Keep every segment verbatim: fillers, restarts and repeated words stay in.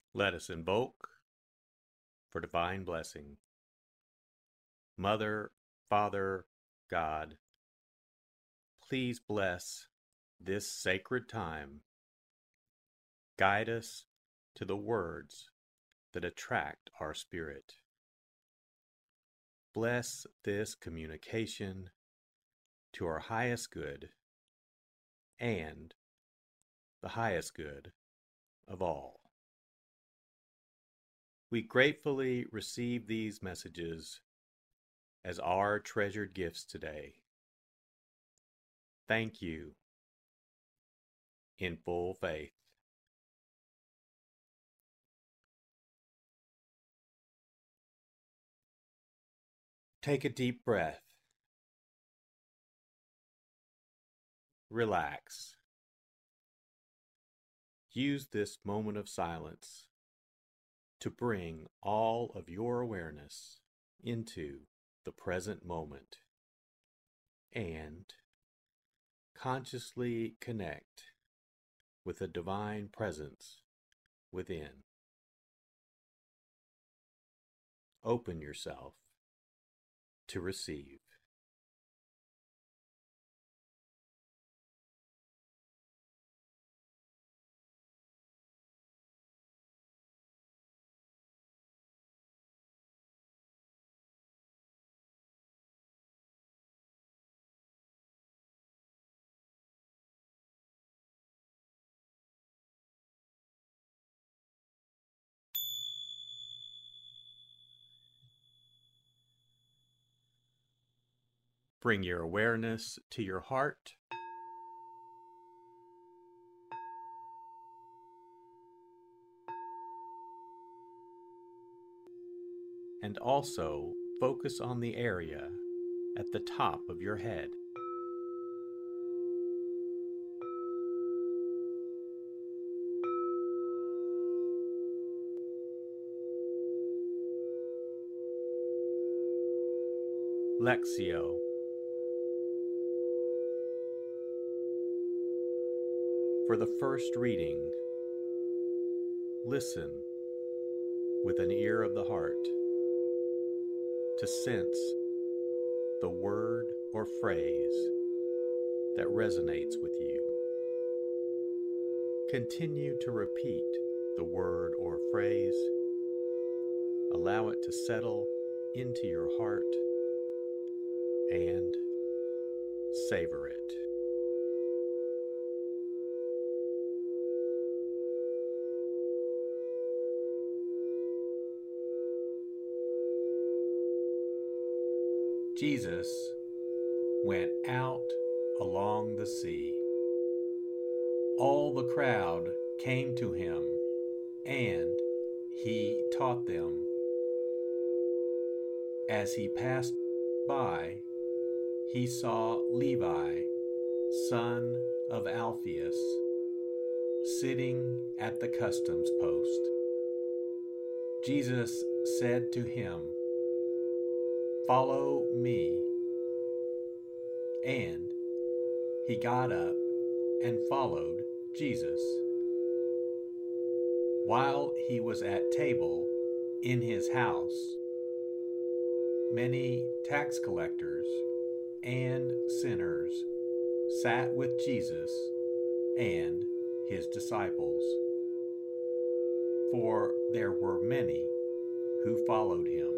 Let us invoke for divine blessing. Mother, Father, God, please bless this sacred time. Guide us to the words that attract our spirit. Bless this communication to our highest good and the highest good of all. We gratefully receive these messages as our treasured gifts today. Thank you in full faith. Take a deep breath. Relax. Use this moment of silence to bring all of your awareness into the present moment and consciously connect with the divine presence within. Open yourself to receive. Bring your awareness to your heart. And also focus on the area at the top of your head. Lectio. For the first reading, listen with an ear of the heart to sense the word or phrase that resonates with you. Continue to repeat the word or phrase. Allow it to settle into your heart and savor it. Jesus went out along the sea. All the crowd came to him, and he taught them. As he passed by, he saw Levi, son of Alphaeus, sitting at the customs post. Jesus said to him, "Follow me." And he got up and followed Jesus. While he was at table in his house, many tax collectors and sinners sat with Jesus and his disciples, for there were many who followed him.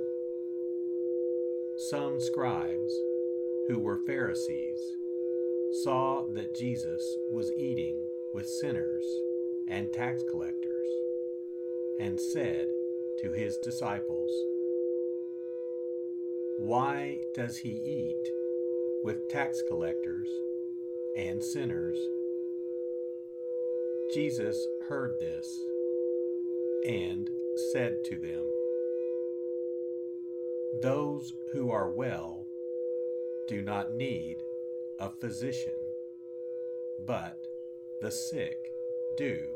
Some scribes, who were Pharisees, saw that Jesus was eating with sinners and tax collectors, and said to his disciples, "Why does he eat with tax collectors and sinners?" Jesus heard this and said to them, "Those who are well do not need a physician, but the sick do.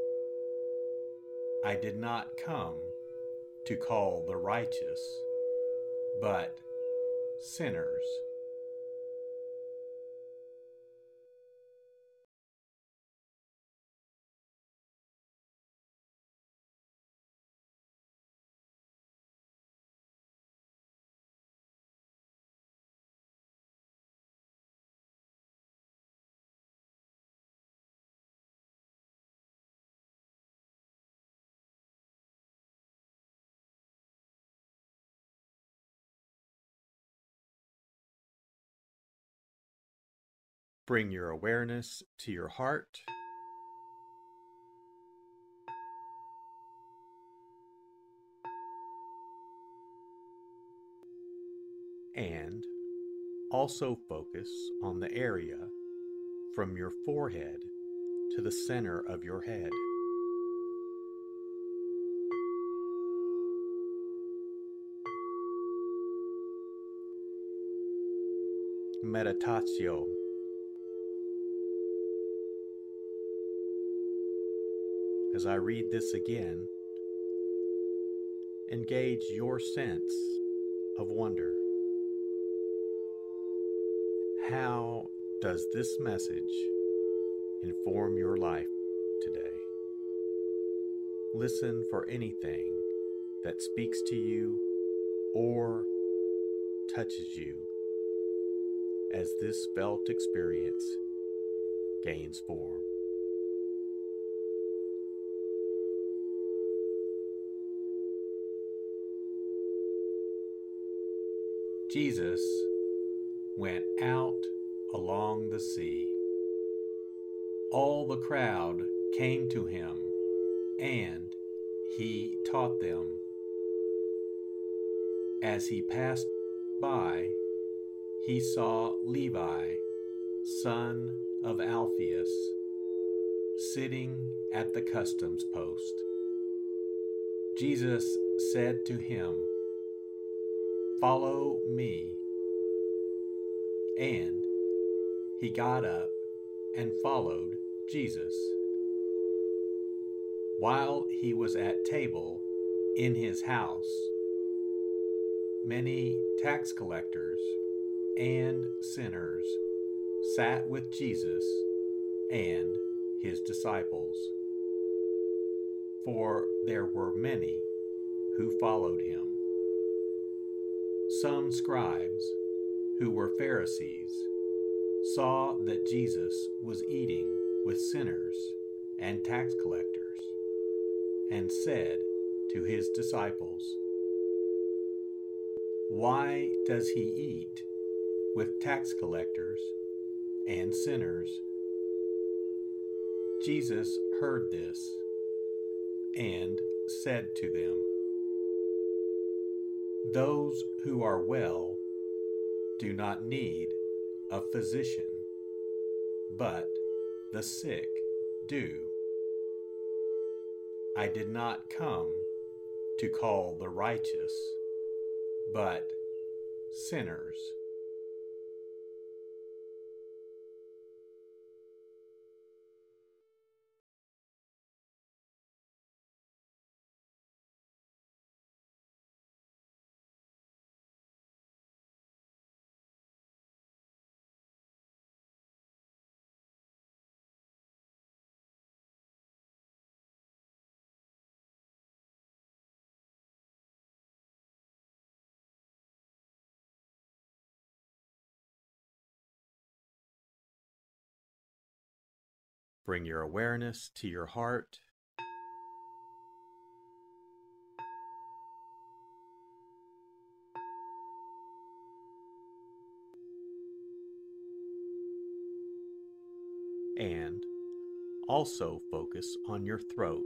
I did not come to call the righteous, but sinners." Bring your awareness to your heart. And also focus on the area from your forehead to the center of your head. Meditatio. As I read this again, engage your sense of wonder. How does this message inform your life today? Listen for anything that speaks to you or touches you as this felt experience gains form. Jesus went out along the sea. All the crowd came to him, and he taught them. As he passed by, he saw Levi, son of Alphaeus, sitting at the customs post. Jesus said to him, "Follow me." And he got up and followed Jesus. While he was at table in his house, many tax collectors and sinners sat with Jesus and his disciples, for there were many who followed him. Some scribes, who were Pharisees, saw that Jesus was eating with sinners and tax collectors, and said to his disciples, "Why does he eat with tax collectors and sinners?" Jesus heard this and said to them, "Those who are well do not need a physician, but the sick do. I did not come to call the righteous, but sinners." Bring your awareness to your heart. And also focus on your throat.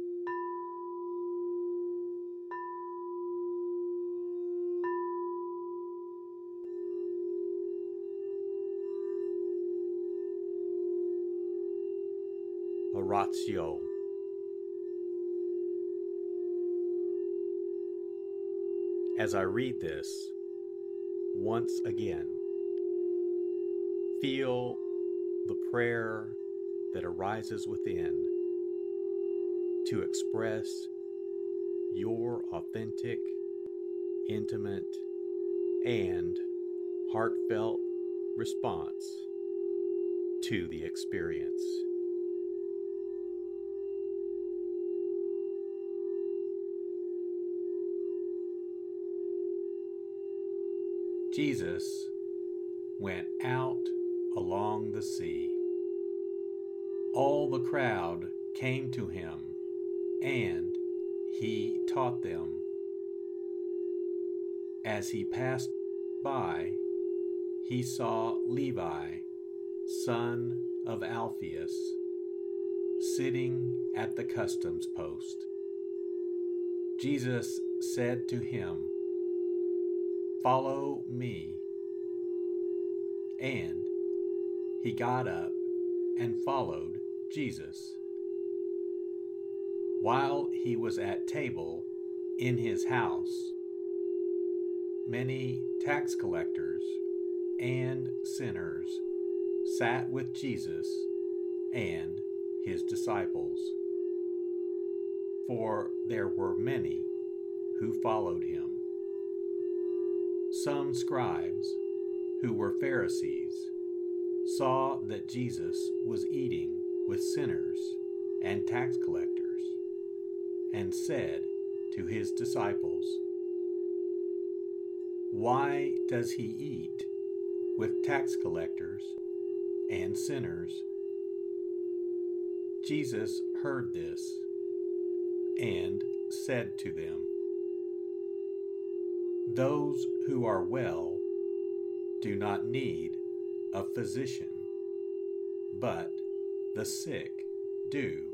Oratio. As I read this, once again, feel the prayer that arises within to express your authentic, intimate, and heartfelt response to the experience. Jesus went out along the sea. All the crowd came to him, and he taught them. As he passed by, he saw Levi, son of Alphaeus, sitting at the customs post. Jesus said to him, "Follow me." And he got up and followed Jesus. While he was at table in his house, many tax collectors and sinners sat with Jesus and his disciples, for there were many who followed him. Some scribes, who were Pharisees, saw that Jesus was eating with sinners and tax collectors, and said to his disciples, "Why does he eat with tax collectors and sinners?" Jesus heard this and said to them, "Those who are well do not need a physician, but the sick do.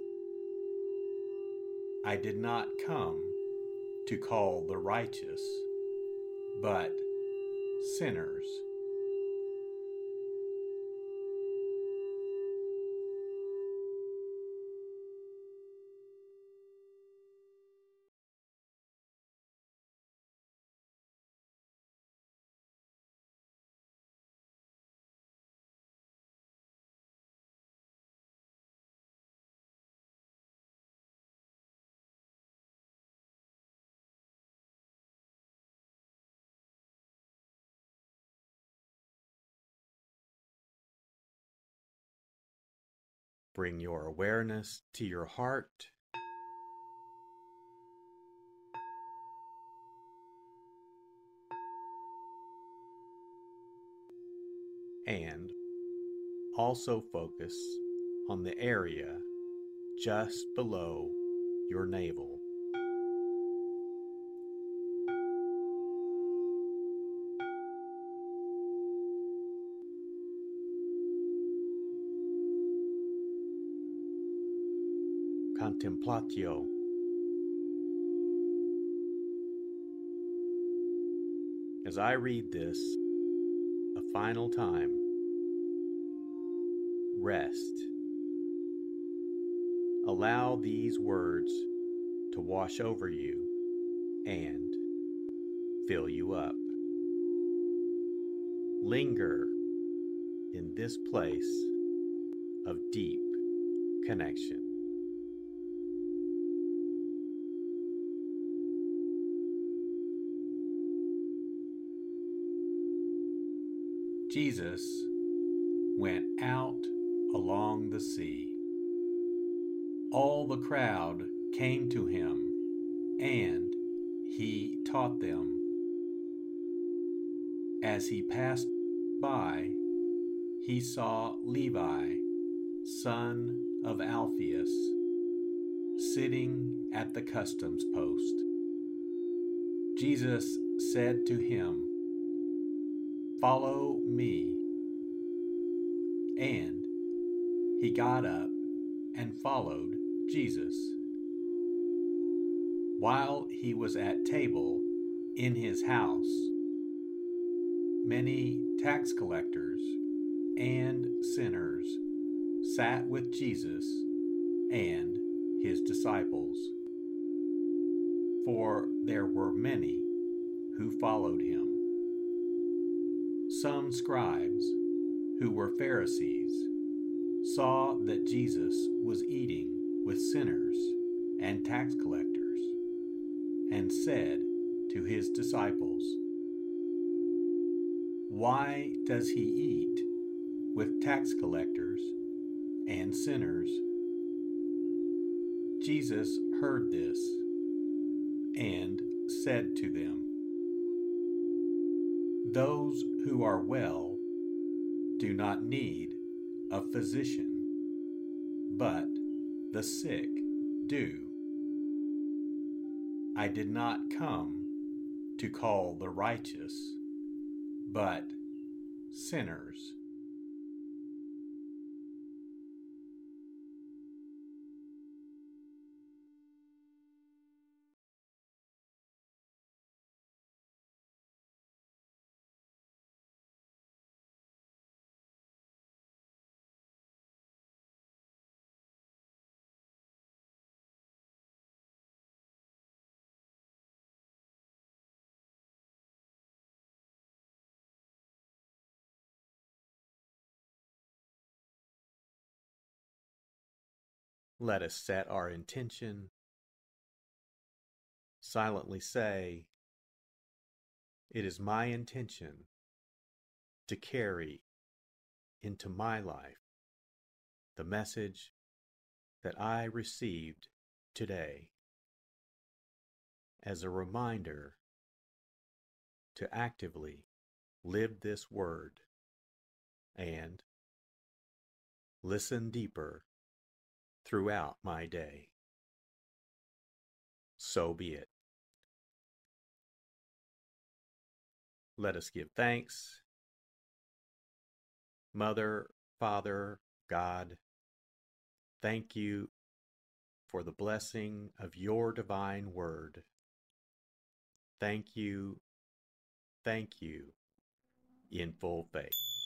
I did not come to call the righteous, but sinners." Bring your awareness to your heart and also focus on the area just below your navel. Contemplatio. As I read this a final time, rest. Allow these words to wash over you and fill you up. Linger in this place of deep connection. Jesus went out along the sea. All the crowd came to him, and he taught them. As he passed by, he saw Levi, son of Alphaeus, sitting at the customs post. Jesus said to him, "Follow me." And he got up and followed Jesus. While he was at table in his house, many tax collectors and sinners sat with Jesus and his disciples, for there were many who followed him. Some scribes, who were Pharisees, saw that Jesus was eating with sinners and tax collectors, and said to his disciples, "Why does he eat with tax collectors and sinners?" Jesus heard this and said to them, "Those who are well do not need a physician, but the sick do. I did not come to call the righteous, but sinners." Let us set our intention. Silently say, "It is my intention to carry into my life the message that I received today as a reminder to actively live this word and listen deeper throughout my day." So be it. Let us give thanks. Mother, Father, God, thank you for the blessing of your divine word. Thank you, thank you, in full faith.